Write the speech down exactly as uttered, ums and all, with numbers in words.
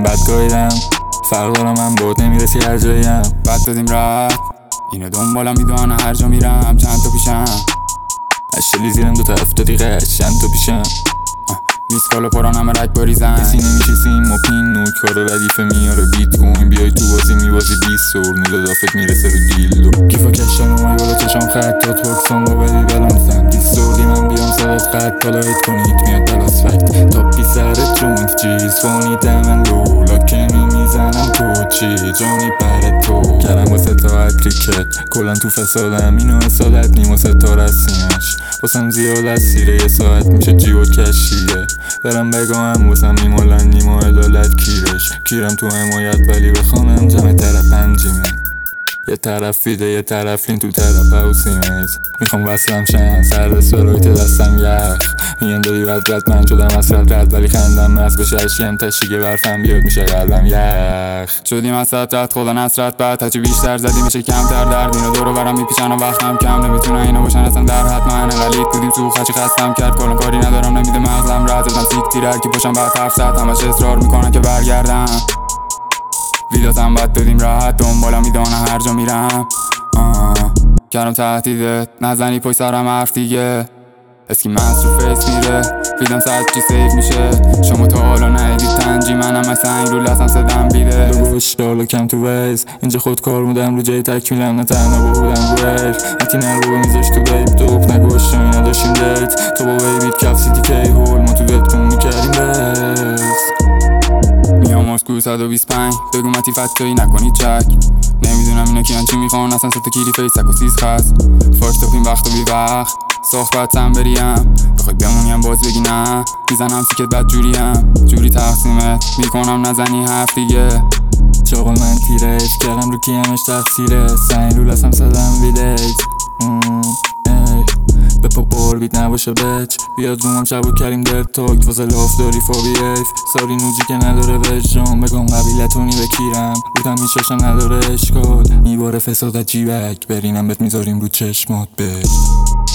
بد گاییدم فرق دارم من بود نمیرسی هر جاییم بد دادیم رد اینو دنبالم میدونن هر جا میرم چند تا پیشم اشلی زیرم دوتا افتادی قش چند تا پیشم میسکالا پران همه رک باریزن کسی نمیشه سیم و پین نوک کارو ردیفه میاره بیت کوین بیای تو بازی میبازی بیست سور نودا دافت میرسه رو دیلدو کیفا کشتن اومای بالا چشم خطات باکسان با بدی بلانسن بیست سوردی من بیام سرات خط بالا هید کنید میاد بلاس فکت تاپی سرت جونت چیز فانی دمن لو لاکمی میزنم تو چی جانی پر تو کرم واسه تا اتریکت کلن تو فسادم اینو اصالت نیم واسه تا رسیمش واسم زیاد از سیره یه ساعت میشه جیو کشیه برم بگم واسم میمولن نیما عدالت کیرش کیرم تو حمایت ولی بخوانم جمع طرف پنجیمه یه طرف فیده یه طرف لین تو طرف هاوسیمیز میخوام وصلم شن سر دستورایت دستم یخ میگن داری رد رد من شدم اصرت رد ولی خندم مست بشه اشیم تشیگه برفم بیاد میشه قلبم یخ شدیم از سطرت رد خدا نصرت بعد هرچی بیشتر زدی میشه کمتر درد اینو دورو برم میپیچن و وقتم کم نمیتونه اینا باشن اصلا در حد من غلیط بودیم تو خچی خستم کرد کلن کاری ندارم نمیده مغزم رد زدم سیک تیرر که باشم بعد حرف زد همش اصرار میکنن که برگردم ویداتم بد دادیم راحت دنبالم میدانه هر جا میرم کردم تهدیدت نزنی پای سرم حرف دیگه اسکی مست رو فیس میره ویدم ساعت چی سیف میشه شما تا حالا نهیدید تنجی منم از سنگ رو لسم صدم بیده لگوش دارلا کم تو ویز اینجا خود کار بودم رو جای تکمیلم نه تنها بودم رو ایف نتی نرگو میزش تو بیب دوپ نگوش شمی نداشتیم دیت تو با بیبیت کف سیتی کی هول ما تو دلتون میکردیم بس میام مسکو صد و بیست و پنج بگو متی فتایی نکنی چک نمیدونم اینا کیان چی میخوان اصلا ستا کیری فیسک و سیز خست فاک تاپیم وقت و بی وقت صحبتم بریم بخوای بمونیم باز بگی نه میزنم سیکت بد جوریم جوری تقسیمت میکنم نزنی حرف دیگه چاقل من تیرش کردم رو کیمش تقصیره سنگ رو لسم صدم ویدیز به پاپ اوربیت نباشه بچ بیاد رومم شب و کریم در تاک واسه لاف داری فابی ایف ساری نوجی که نداره وجدان بگم قبیلتونی بکیرم بودم میشاشم نداره اشکال میباره فساد جیبک برینم بهت میذاریم رو چشمات بچ